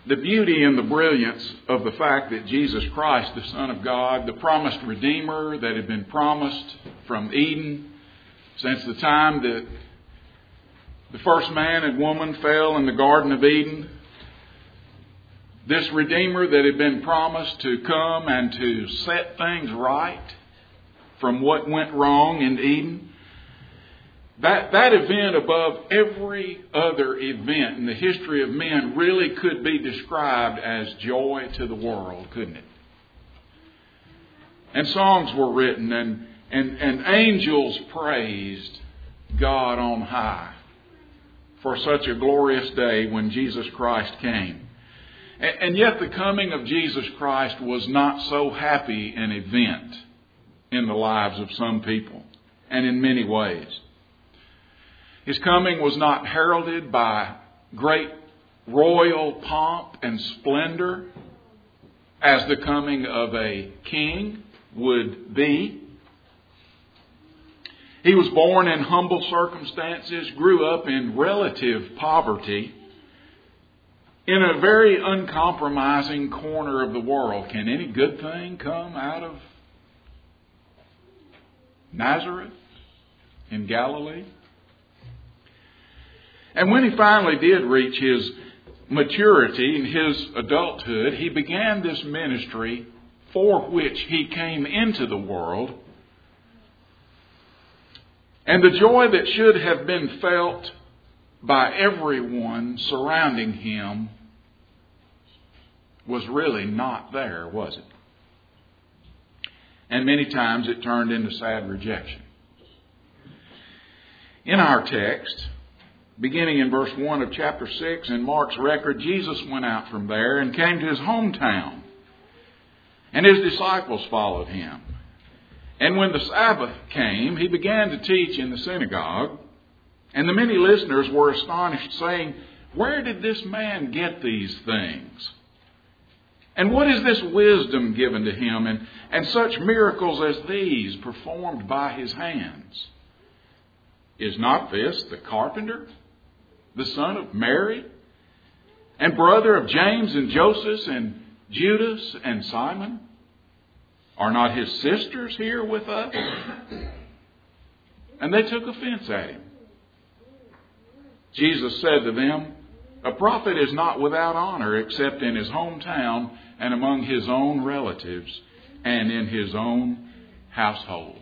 the beauty and the brilliance of the fact that Jesus Christ, the Son of God, the promised Redeemer that had been promised from Eden since the time that the first man and woman fell in the Garden of Eden, this Redeemer that had been promised to come and to set things right from what went wrong in Eden, that event above every other event in the history of men really could be described as joy to the world, couldn't it? And songs were written and angels praised God on high for such a glorious day when Jesus Christ came. And yet the coming of Jesus Christ was not so happy an event in the lives of some people, and in many ways. His coming was not heralded by great royal pomp and splendor as the coming of a king would be. He was born in humble circumstances, grew up in relative poverty, in a very uncompromising corner of the world. Can any good thing come out of Nazareth in Galilee? And when he finally did reach his maturity and his adulthood, he began this ministry for which he came into the world. And the joy that should have been felt by everyone surrounding him was really not there, was it? And many times it turned into sad rejection. In our text, beginning in verse 1 of chapter 6 in Mark's record, Jesus went out from there and came to his hometown. And his disciples followed him. And when the Sabbath came, he began to teach in the synagogue. And the many listeners were astonished, saying, "Where did this man get these things? And what is this wisdom given to him, and such miracles as these performed by his hands? Is not this the carpenter, the son of Mary, and brother of James and Joseph and Judas and Simon? Are not his sisters here with us?" And they took offense at him. Jesus said to them, "A prophet is not without honor except in his hometown and among his own relatives and in his own household."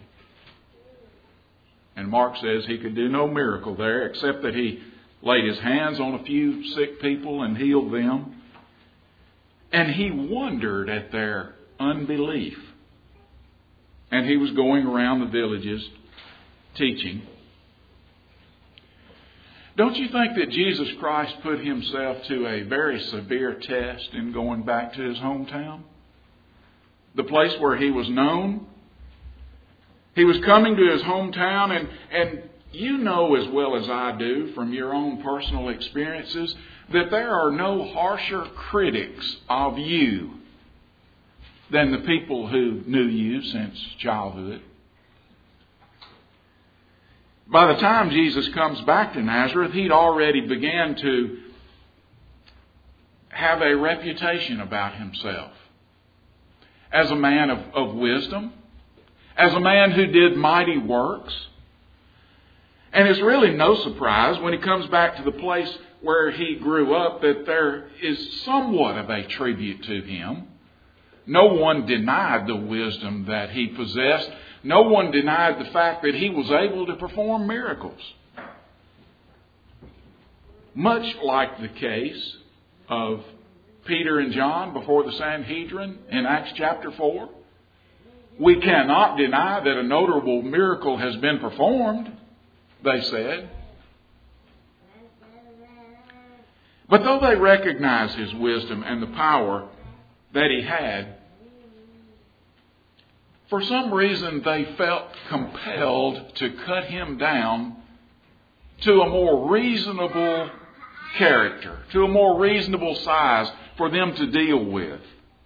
And Mark says he could do no miracle there except that he laid his hands on a few sick people and healed them. And he wondered at their unbelief. And he was going around the villages teaching. Don't you think that Jesus Christ put himself to a very severe test in going back to his hometown? The place where he was known. He was coming to his hometown, and you know as well as I do from your own personal experiences that there are no harsher critics of you than the people who knew you since childhood. By the time Jesus comes back to Nazareth, he'd already began to have a reputation about himself as a man of wisdom, as a man who did mighty works. And it's really no surprise when he comes back to the place where he grew up that there is somewhat of a tribute to him. No one denied the wisdom that he possessed. No one denied the fact that he was able to perform miracles. Much like the case of Peter and John before the Sanhedrin in Acts chapter 4. We cannot deny that a notable miracle has been performed, they said. But though they recognized his wisdom and the power that he had, for some reason they felt compelled to cut him down to a more reasonable character, to a more reasonable size for them to deal with.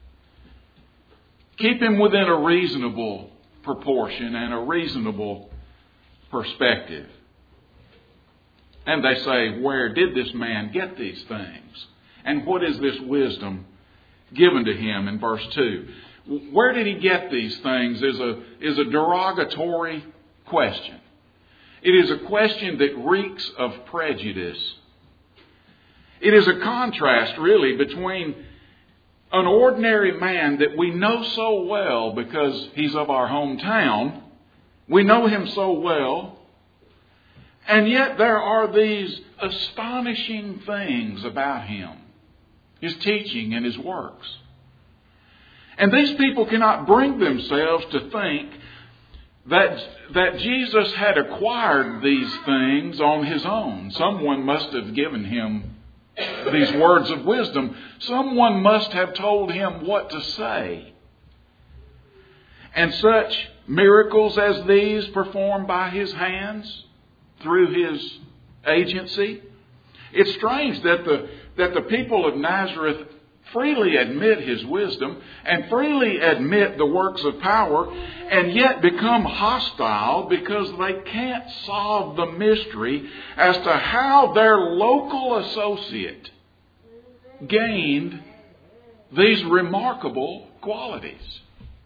Keep him within a reasonable proportion and a reasonable perspective. And they say, "Where did this man get these things? And what is this wisdom given to him in verse 2? Where did he get these things is a derogatory question. It is a question that reeks of prejudice. It is a contrast, really, between an ordinary man that we know so well because he's of our hometown. We know him so well. And yet there are these astonishing things about him, his teaching and his works. And these people cannot bring themselves to think that Jesus had acquired these things on his own. Someone must have given him these words of wisdom. Someone must have told him what to say. And such miracles as these performed by his hands through his agency. It's strange that the people of Nazareth freely admit his wisdom and freely admit the works of power, and yet become hostile because they can't solve the mystery as to how their local associate gained these remarkable qualities.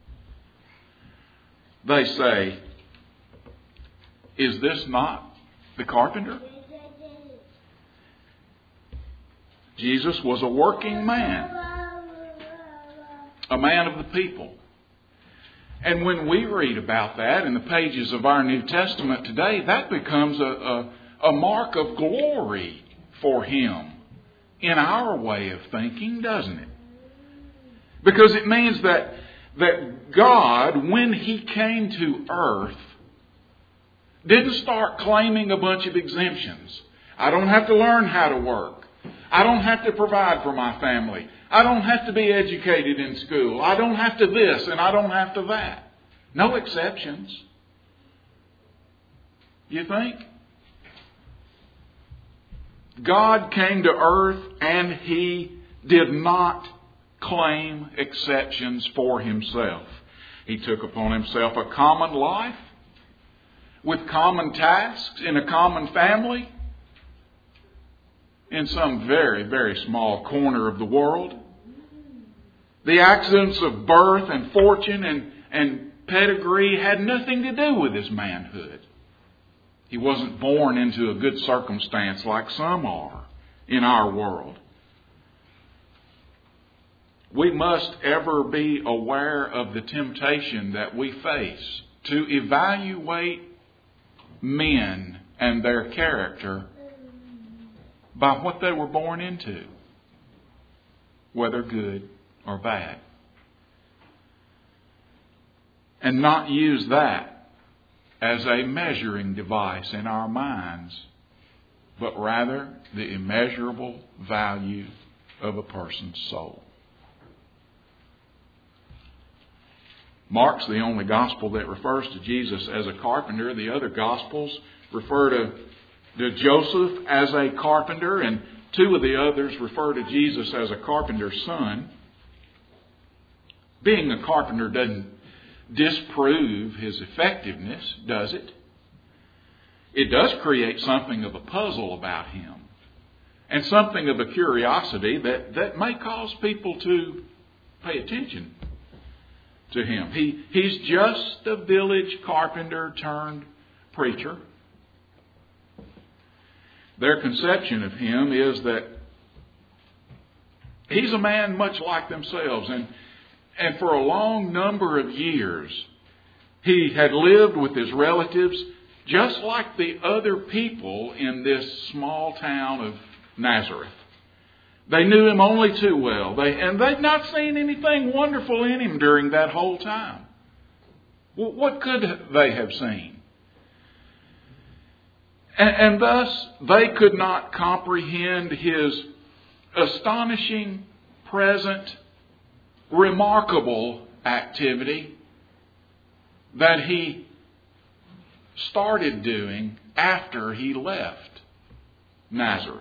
They say, "Is this not the carpenter?" Jesus was a working man, a man of the people. And when we read about that in the pages of our New Testament today, that becomes a mark of glory for him in our way of thinking, doesn't it? Because it means that God, when he came to earth, didn't start claiming a bunch of exemptions. I don't have to learn how to work. I don't have to provide for my family. I don't have to be educated in school. I don't have to this and I don't have to that. No exceptions. You think? God came to earth and he did not claim exceptions for himself. He took upon himself a common life with common tasks in a common family, in some very, very small corner of the world. The accidents of birth and fortune and pedigree had nothing to do with his manhood. He wasn't born into a good circumstance like some are in our world. We must ever be aware of the temptation that we face to evaluate men and their character by what they were born into, whether good or bad. And not use that as a measuring device in our minds, but rather the immeasurable value of a person's soul. Mark's the only gospel that refers to Jesus as a carpenter. The other gospels refer to Joseph as a carpenter, and two of the others refer to Jesus as a carpenter's son. Being a carpenter doesn't disprove his effectiveness, does it? It does create something of a puzzle about him, and something of a curiosity that may cause people to pay attention to him. He's just a village carpenter turned preacher. Their conception of him is that he's a man much like themselves. And for a long number of years, he had lived with his relatives just like the other people in this small town of Nazareth. They knew him only too well. They'd not seen anything wonderful in him during that whole time. Well, what could they have seen? And thus, they could not comprehend his astonishing, present, remarkable activity that he started doing after he left Nazareth.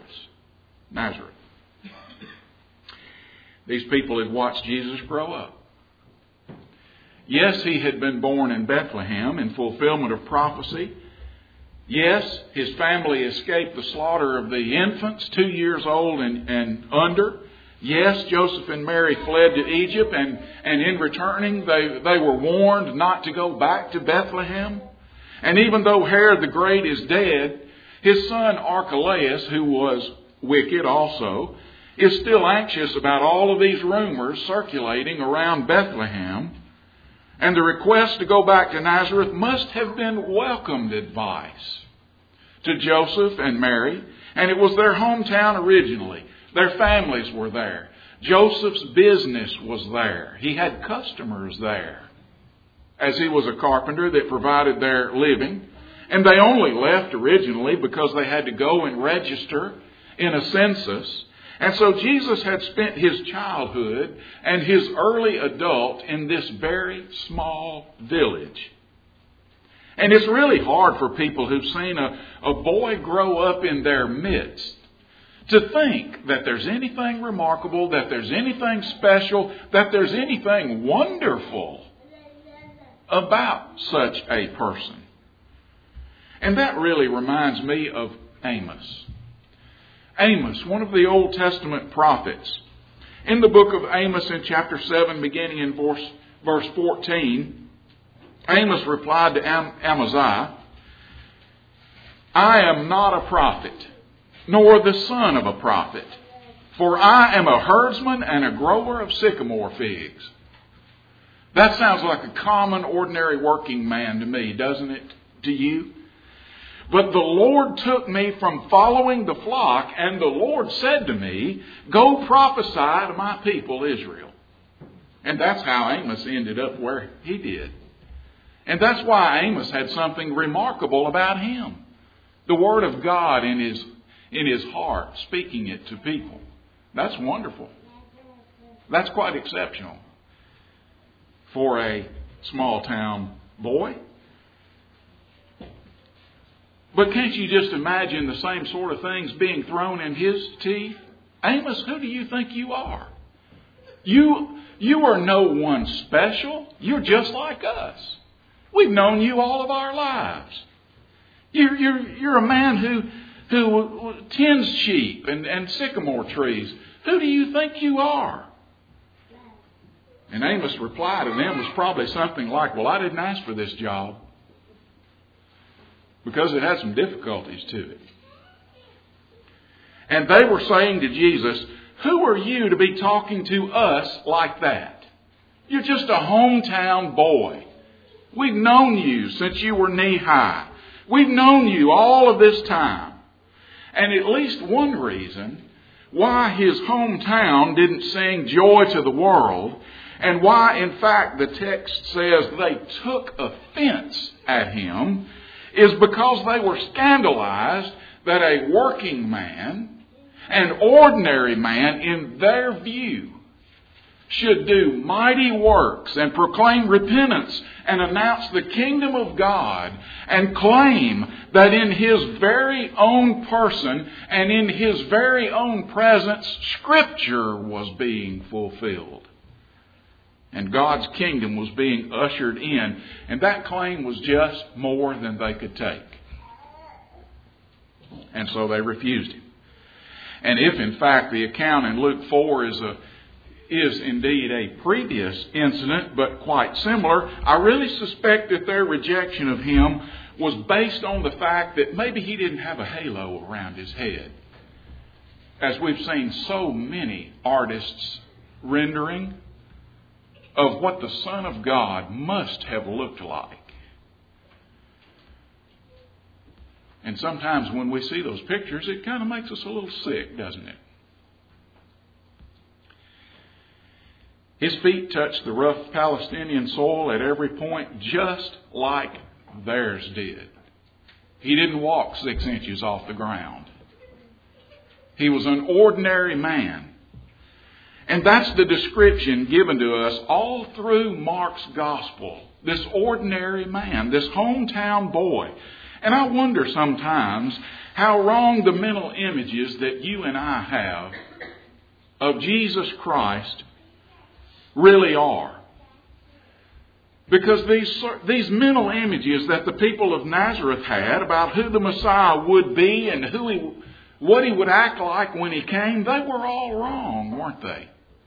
These people had watched Jesus grow up. Yes, he had been born in Bethlehem in fulfillment of prophecy. Yes, his family escaped the slaughter of the infants 2 years old and under Yes, Joseph and Mary fled to Egypt, and in returning they were warned not to go back to Bethlehem. And even though Herod the Great is dead, his son Archelaus, who was wicked also, is still anxious about all of these rumors circulating around Bethlehem. And the request to go back to Nazareth must have been welcomed advice to Joseph and Mary. And it was their hometown originally. Their families were there. Joseph's business was there. He had customers there, as he was a carpenter that provided their living. And they only left originally because they had to go and register in a census. And so Jesus had spent his childhood and his early adult in this very small village. And it's really hard for people who've seen a boy grow up in their midst to think that there's anything remarkable, that there's anything special, that there's anything wonderful about such a person. And that really reminds me of Amos. Amos, one of the Old Testament prophets. In the book of Amos in chapter 7, beginning in verse 14, Amos replied to Amaziah, "I am not a prophet, nor the son of a prophet, for I am a herdsman and a grower of sycamore figs." That sounds like a common, ordinary working man to me, doesn't it? To you? "But the Lord took me from following the flock, and the Lord said to me, 'Go prophesy to my people Israel.'" And that's how Amos ended up where he did. And that's why Amos had something remarkable about him. The Word of God in his heart, speaking it to people. That's wonderful. That's quite exceptional for a small town boy. But can't you just imagine the same sort of things being thrown in his teeth? "Amos, who do you think you are? You are no one special. You're just like us. We've known you all of our lives. You're a man who tends sheep and sycamore trees. Who do you think you are?" And Amos' reply to them was probably something like, "Well, I didn't ask for this job," because it had some difficulties to it. And they were saying to Jesus, "Who are you to be talking to us like that? You're just a hometown boy. We've known you since you were knee-high. We've known you all of this time." And at least one reason why his hometown didn't sing joy to the world, and why, in fact, the text says they took offense at him, is because they were scandalized that a working man, an ordinary man in their view, should do mighty works and proclaim repentance and announce the kingdom of God and claim that in his very own person and in his very own presence, Scripture was being fulfilled. And God's kingdom was being ushered in. And that claim was just more than they could take. And so they refused him. And if in fact the account in Luke 4 is indeed a previous incident, but quite similar, I really suspect that their rejection of him was based on the fact that maybe he didn't have a halo around his head. As we've seen so many artists rendering of what the Son of God must have looked like. And sometimes when we see those pictures, it kind of makes us a little sick, doesn't it? His feet touched the rough Palestinian soil at every point, just like theirs did. He didn't walk 6 inches off the ground. He was an ordinary man. And that's the description given to us all through Mark's gospel. This ordinary man, this hometown boy. And I wonder sometimes how wrong the mental images that you and I have of Jesus Christ really are. Because these mental images that the people of Nazareth had about who the Messiah would be and who he what He would act like when He came, they were all wrong, weren't they?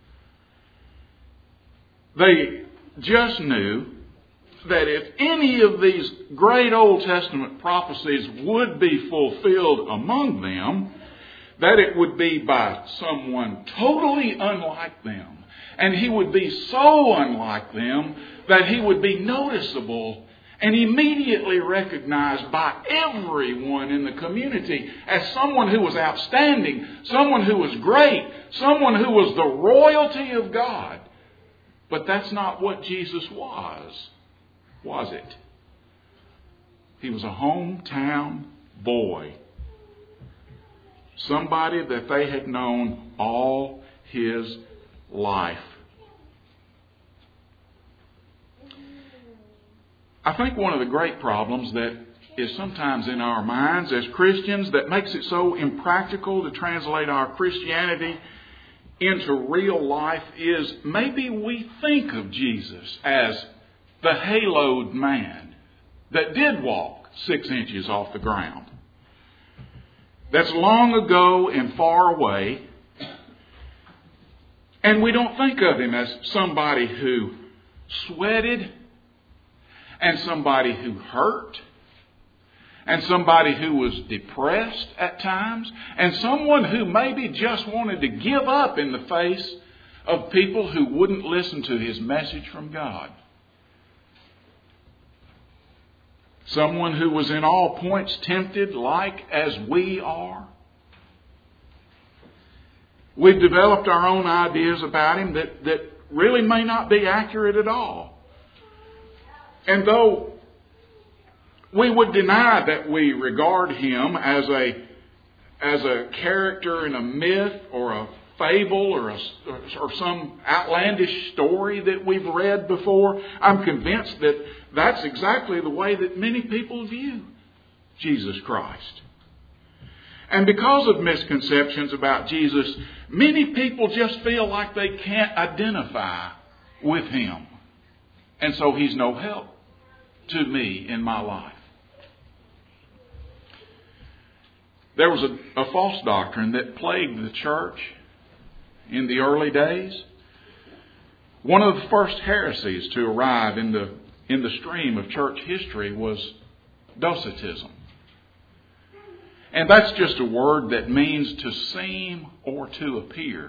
They just knew that if any of these great Old Testament prophecies would be fulfilled among them, that it would be by someone totally unlike them. And He would be so unlike them that He would be noticeable and immediately recognized by everyone in the community as someone who was outstanding, someone who was great, someone who was the royalty of God. But that's not what Jesus was it? He was a hometown boy. Somebody that they had known all his life. I think one of the great problems that is sometimes in our minds as Christians that makes it so impractical to translate our Christianity into real life is maybe we think of Jesus as the haloed man that did walk 6 inches off the ground. That's long ago and far away. And we don't think of Him as somebody who sweated, and somebody who hurt, and somebody who was depressed at times, and someone who maybe just wanted to give up in the face of people who wouldn't listen to His message from God. Someone who was in all points tempted like as we are. We've developed our own ideas about Him that really may not be accurate at all. And though we would deny that we regard Him as a character in a myth or a fable or some outlandish story that we've read before, I'm convinced that that's exactly the way that many people view Jesus Christ. And because of misconceptions about Jesus, many people just feel like they can't identify with Him. And so He's no help to me in my life. There was a false doctrine that plagued the church in the early days. One of the first heresies to arrive in the stream of church history was Docetism. And that's just a word that means to seem or to appear.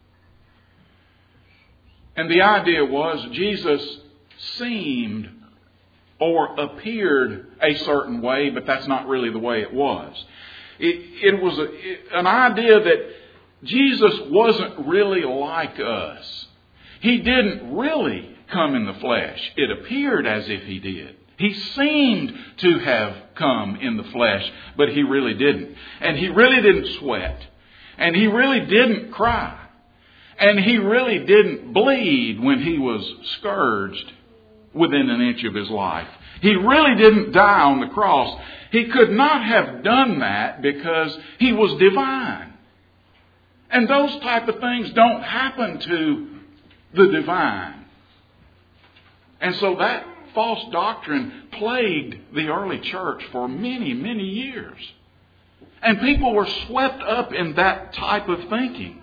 And the idea was Jesus seemed or appeared a certain way, but that's not really the way it was. It was an idea that Jesus wasn't really like us. He didn't really come in the flesh. It appeared as if He did. He seemed to have come in the flesh, but He really didn't. And He really didn't sweat. And He really didn't cry. And He really didn't bleed when He was scourged within an inch of His life. He really didn't die on the cross. He could not have done that because He was divine. And those type of things don't happen to the divine. And so that false doctrine plagued the early church for many, many years. And people were swept up in that type of thinking.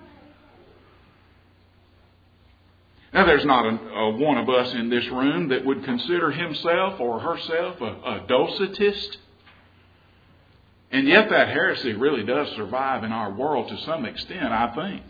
Now, there's not a one of us in this room that would consider himself or herself a Docetist. And yet that heresy really does survive in our world to some extent, I think.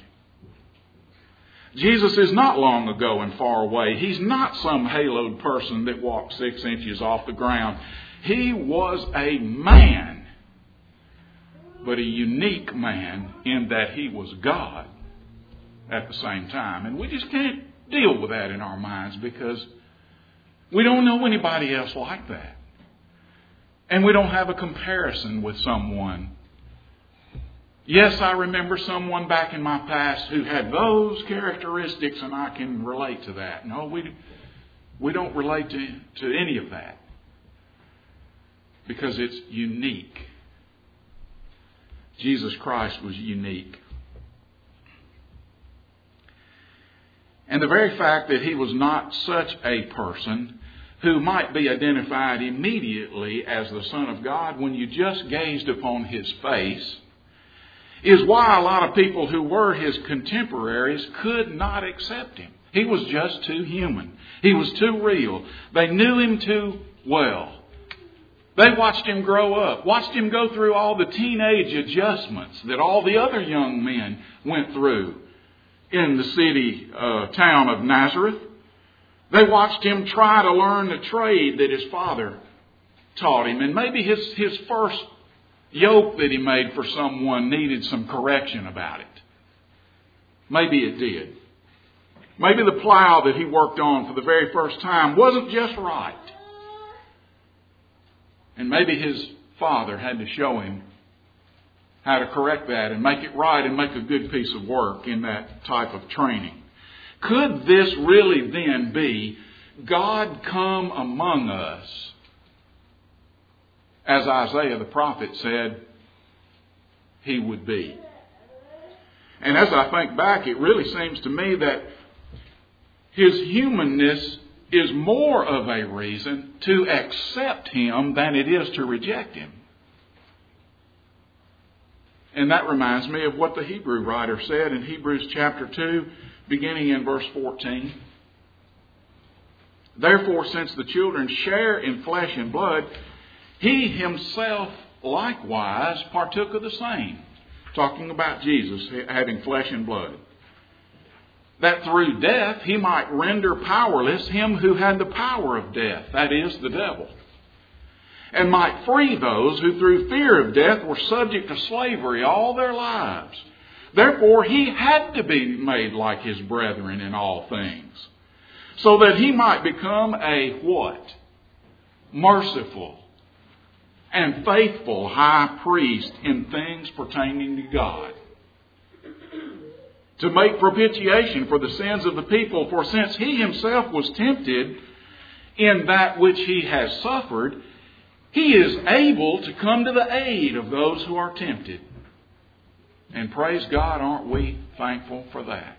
Jesus is not long ago and far away. He's not some haloed person that walked 6 inches off the ground. He was a man, but a unique man in that He was God at the same time. And we just can't deal with that in our minds because we don't know anybody else like that. And we don't have a comparison with someone. Yes, I remember someone back in my past who had those characteristics and I can relate to that. No, we don't relate to any of that because it's unique. Jesus Christ was unique. And the very fact that He was not such a person who might be identified immediately as the Son of God when you just gazed upon His face, is why a lot of people who were his contemporaries could not accept him. He was just too human. He was too real. They knew him too well. They watched him grow up, watched him go through all the teenage adjustments that all the other young men went through in the city, town of Nazareth. They watched him try to learn the trade that his father taught him. And maybe his first yoke that he made for someone needed some correction about it. Maybe it did. Maybe the plow that he worked on for the very first time wasn't just right. And maybe his father had to show him how to correct that and make it right and make a good piece of work in that type of training. Could this really then be God come among us, as Isaiah the prophet said he would be? And as I think back, it really seems to me that his humanness is more of a reason to accept him than it is to reject him. And that reminds me of what the Hebrew writer said in Hebrews chapter 2, beginning in verse 14. Therefore, since the children share in flesh and blood, he himself likewise partook of the same. Talking about Jesus having flesh and blood. That through death he might render powerless him who had the power of death, that is, the devil, and might free those who through fear of death were subject to slavery all their lives. Therefore he had to be made like his brethren in all things, so that he might become a what? Merciful and faithful high priest in things pertaining to God, to make propitiation for the sins of the people. For since he himself was tempted in that which he has suffered, he is able to come to the aid of those who are tempted. And praise God, aren't we thankful for that?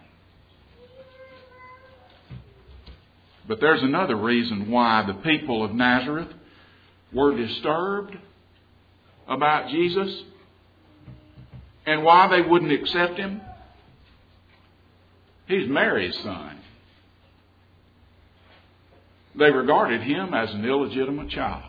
But there's another reason why the people of Nazareth were disturbed about Jesus and why they wouldn't accept him. He's Mary's son. They regarded him as an illegitimate child.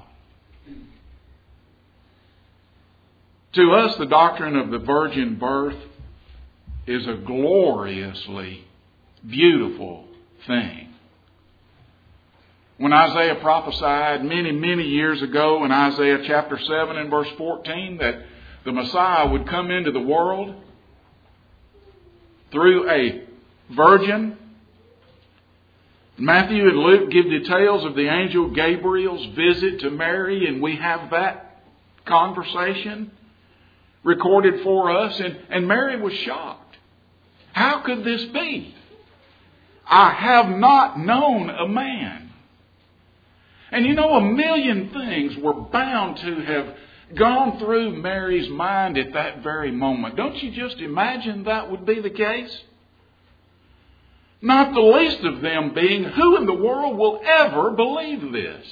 To us, the doctrine of the virgin birth is a gloriously beautiful thing. When Isaiah prophesied many, many years ago in Isaiah chapter 7 and verse 14 that the Messiah would come into the world through a virgin, Matthew and Luke give details of the angel Gabriel's visit to Mary, and we have that conversation recorded for us, and Mary was shocked. How could this be? I have not known a man. And you know, a million things were bound to have gone through Mary's mind at that very moment. Don't you just imagine that would be the case? Not the least of them being, who in the world will ever believe this?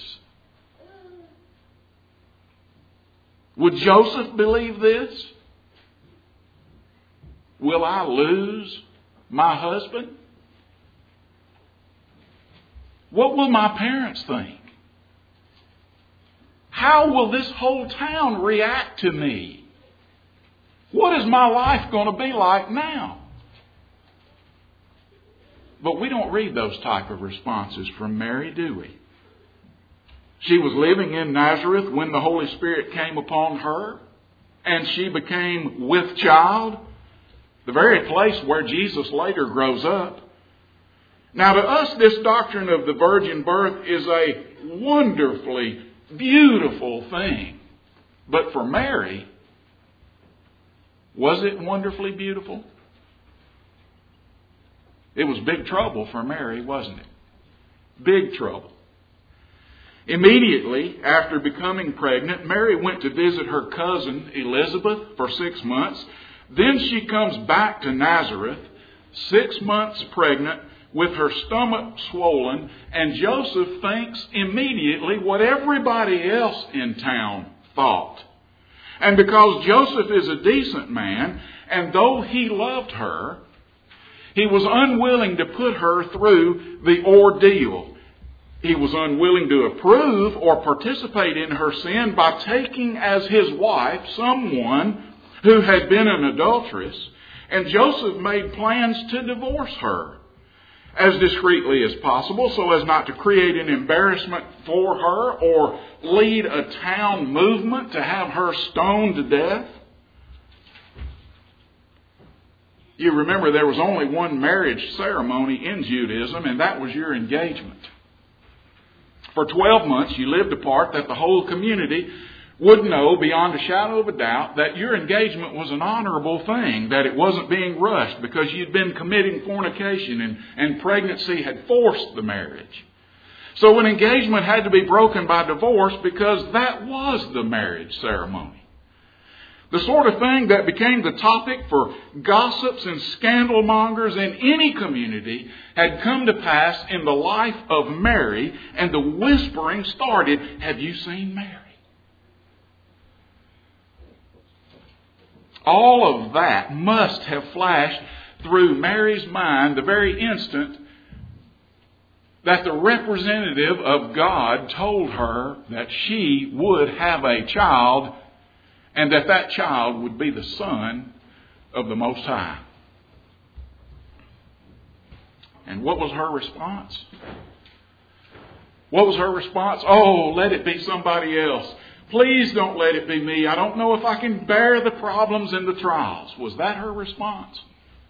Would Joseph believe this? Will I lose my husband? What will my parents think? How will this whole town react to me? What is my life going to be like now? But we don't read those type of responses from Mary, do we? She was living in Nazareth when the Holy Spirit came upon her, and she became with child, the very place where Jesus later grows up. Now to us, this doctrine of the virgin birth is a wonderfully beautiful thing. But for Mary, was it wonderfully beautiful? It was big trouble for Mary, wasn't it? Big trouble. Immediately after becoming pregnant, Mary went to visit her cousin Elizabeth for 6 months. Then she comes back to Nazareth, 6 months pregnant, with her stomach swollen, and Joseph thinks immediately what everybody else in town thought. And because Joseph is a decent man, And though he loved her, he was unwilling to put her through the ordeal. He was unwilling to approve or participate in her sin by taking as his wife someone who had been an adulteress. And Joseph made plans to divorce her as discreetly as possible so as not to create an embarrassment for her or lead a town movement to have her stoned to death. You remember there was only one marriage ceremony in Judaism, and that was your engagement. For 12 months you lived apart that the whole community would know beyond a shadow of a doubt that your engagement was an honorable thing, that it wasn't being rushed because you'd been committing fornication and pregnancy had forced the marriage. So an engagement had to be broken by divorce because that was the marriage ceremony. The sort of thing that became the topic for gossips and scandal mongers in any community had come to pass in the life of Mary, and the whispering started, "Have you seen Mary?" All of that must have flashed through Mary's mind the very instant that the representative of God told her that she would have a child, and that child would be the Son of the Most High. And what was her response? What was her response? "Oh, let it be somebody else. Please don't let it be me. I don't know if I can bear the problems and the trials." Was that her response?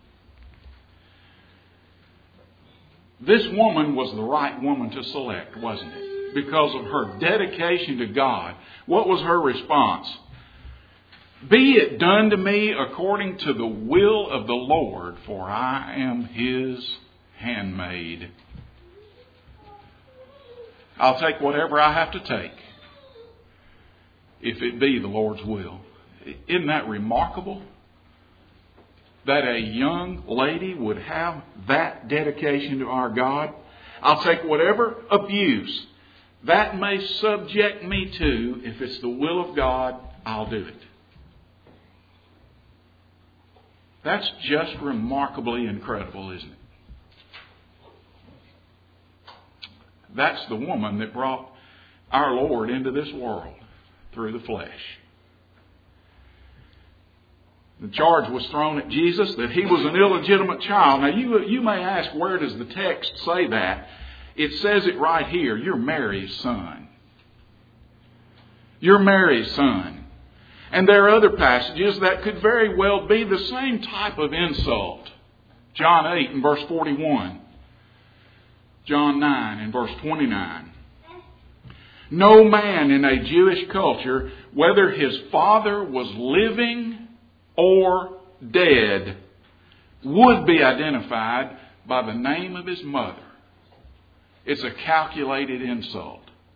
This woman was the right woman to select, wasn't it? Because of her dedication to God. What was her response? "Be it done to me according to the will of the Lord, for I am His handmaid. I'll take whatever I have to take, if it be the Lord's will." Isn't that remarkable? That a young lady would have that dedication to our God. "I'll take whatever abuse that may subject me to. If it's the will of God, I'll do it." That's just remarkably incredible, isn't it? That's the woman that brought our Lord into this world through the flesh. The charge was thrown at Jesus that he was an illegitimate child. Now you may ask, where does the text say that? It says it right here. "You're Mary's son." You're Mary's son. And there are other passages that could very well be the same type of insult. John 8 and verse 41. John 9 and verse 29. No man in a Jewish culture, whether his father was living or dead, would be identified by the name of his mother. It's a calculated insult.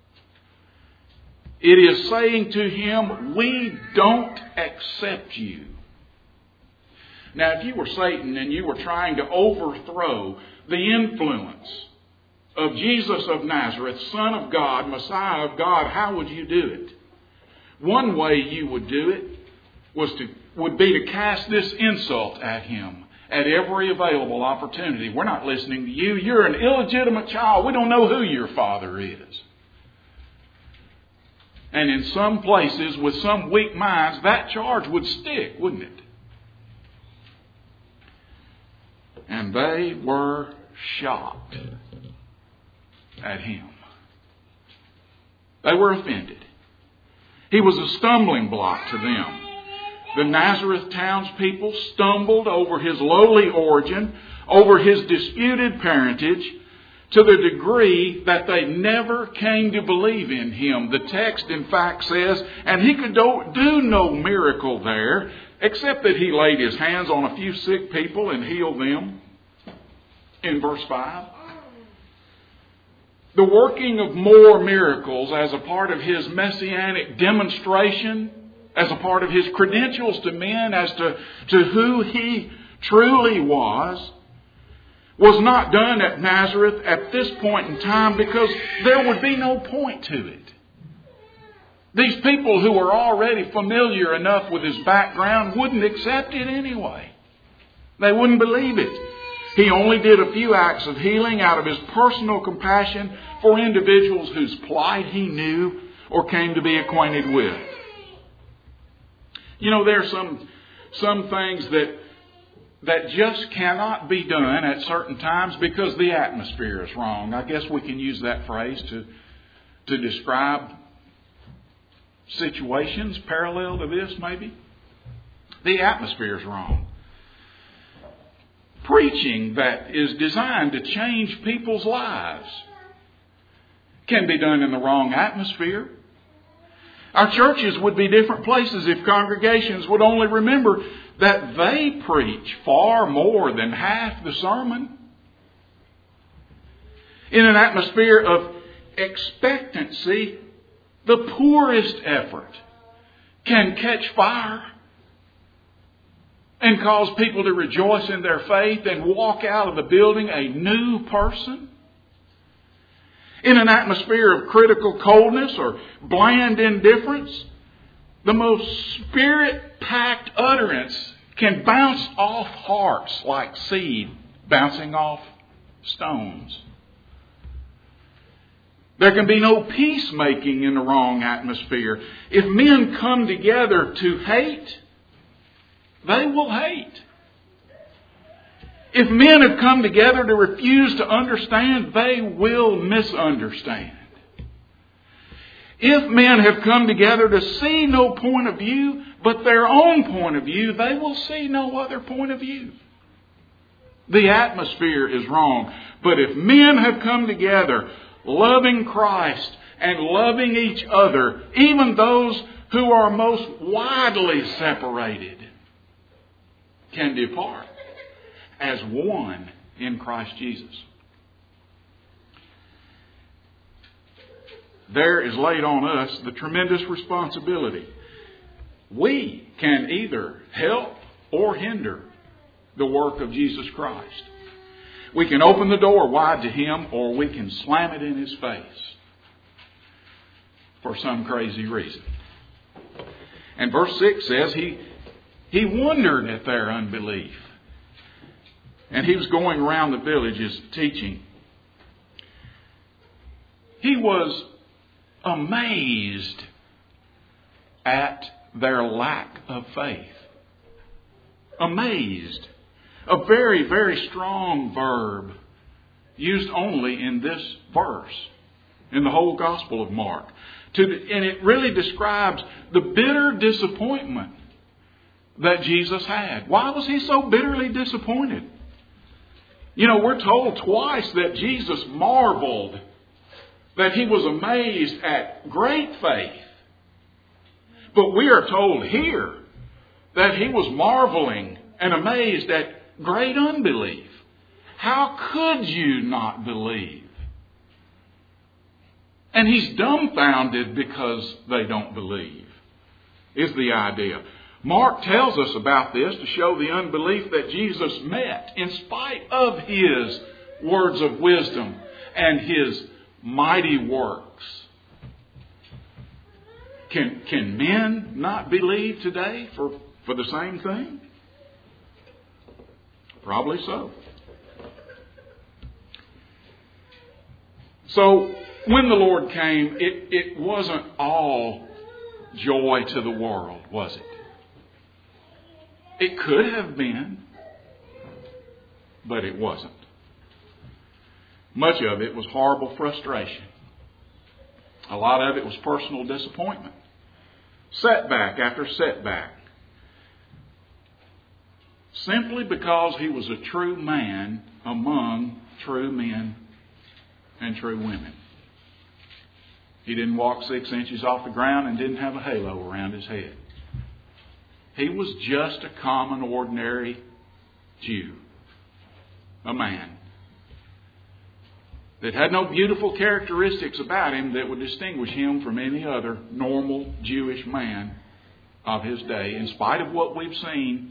It is saying to him, "We don't accept you." Now, if you were Satan and you were trying to overthrow the influence of Jesus of Nazareth, Son of God, Messiah of God, how would you do it? One way you would do it would be to cast this insult at him at every available opportunity. "We're not listening to you. You're an illegitimate child. We don't know who your father is." And in some places, with some weak minds, that charge would stick, wouldn't it? And they were shocked at him. They were offended. He was a stumbling block to them. The Nazareth townspeople stumbled over his lowly origin, over his disputed parentage, to the degree that they never came to believe in him. The text, in fact, says, and he could do no miracle there, except that he laid his hands on a few sick people and healed them. In verse 5. The working of more miracles as a part of his messianic demonstration, as a part of his credentials to men as to who he truly was not done at Nazareth at this point in time because there would be no point to it. These people who were already familiar enough with his background wouldn't accept it anyway. They wouldn't believe it. He only did a few acts of healing out of his personal compassion for individuals whose plight he knew or came to be acquainted with. You know, there are some things that just cannot be done at certain times because the atmosphere is wrong. I guess we can use that phrase to describe situations parallel to this, maybe. The atmosphere is wrong. Preaching that is designed to change people's lives can be done in the wrong atmosphere. Our churches would be different places if congregations would only remember that they preach far more than half the sermon. In an atmosphere of expectancy, the poorest effort can catch fire and cause people to rejoice in their faith and walk out of the building a new person. In an atmosphere of critical coldness or bland indifference, the most spirit-packed utterance can bounce off hearts like seed bouncing off stones. There can be no peacemaking in the wrong atmosphere. If men come together to hate, they will hate. If men have come together to refuse to understand, they will misunderstand. If men have come together to see no point of view but their own point of view, they will see no other point of view. The atmosphere is wrong. But if men have come together loving Christ and loving each other, even those who are most widely separated can depart as one in Christ Jesus. There is laid on us the tremendous responsibility. We can either help or hinder the work of Jesus Christ. We can open the door wide to Him, or we can slam it in His face for some crazy reason. And verse 6 says He wondered at their unbelief. And He was going around the villages teaching. He was amazed at their lack of faith. Amazed. A very, very strong verb used only in this verse, in the whole Gospel of Mark. And it really describes the bitter disappointment that Jesus had. Why was He so bitterly disappointed? You know, we're told twice that Jesus marveled, that He was amazed at great faith. But we are told here that He was marveling and amazed at great unbelief. How could you not believe? And He's dumbfounded because they don't believe, is the idea. Mark tells us about this to show the unbelief that Jesus met in spite of His words of wisdom and His mighty works. Can men not believe today for the same thing? Probably so. So when the Lord came, it wasn't all joy to the world, was it? It could have been, but it wasn't. Much of it was horrible frustration. A lot of it was personal disappointment. Setback after setback. Simply because He was a true man among true men and true women. He didn't walk 6 inches off the ground and didn't have a halo around His head. He was just a common, ordinary Jew. A man that had no beautiful characteristics about him that would distinguish him from any other normal Jewish man of his day, in spite of what we've seen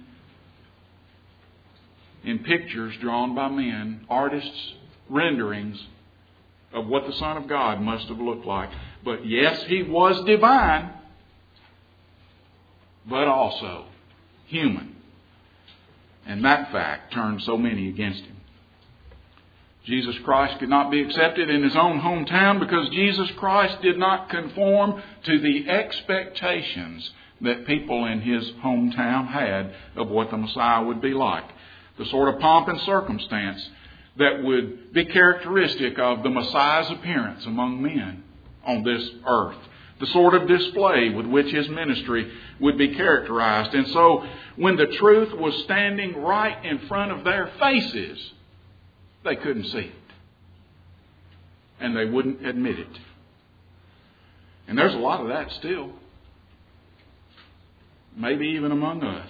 in pictures drawn by men, artists' renderings of what the Son of God must have looked like. But yes, He was divine. but also human. And that fact turned so many against him. Jesus Christ could not be accepted in his own hometown because Jesus Christ did not conform to the expectations that people in his hometown had of what the Messiah would be like. The sort of pomp and circumstance that would be characteristic of the Messiah's appearance among men on this earth. The sort of display with which his ministry would be characterized. And so, when the truth was standing right in front of their faces, they couldn't see it. And they wouldn't admit it. And there's a lot of that still. Maybe even among us.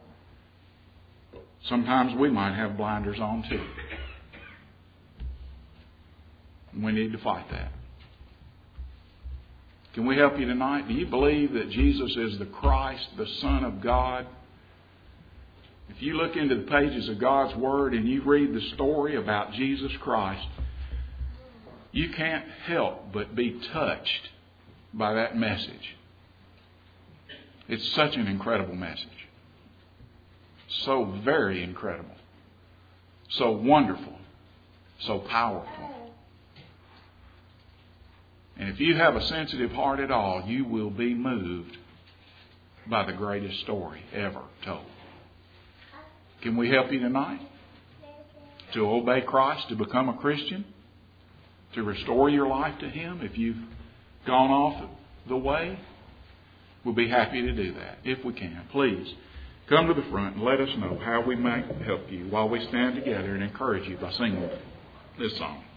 Sometimes we might have blinders on too. And we need to fight that. Can we help you tonight? Do you believe that Jesus is the Christ, the Son of God? If you look into the pages of God's Word and you read the story about Jesus Christ, you can't help but be touched by that message. It's such an incredible message. So very incredible. So wonderful. So powerful. And if you have a sensitive heart at all, you will be moved by the greatest story ever told. Can we help you tonight? To obey Christ, to become a Christian, to restore your life to Him if you've gone off the way? We'll be happy to do that if we can. Please come to the front and let us know how we might help you while we stand together and encourage you by singing this song.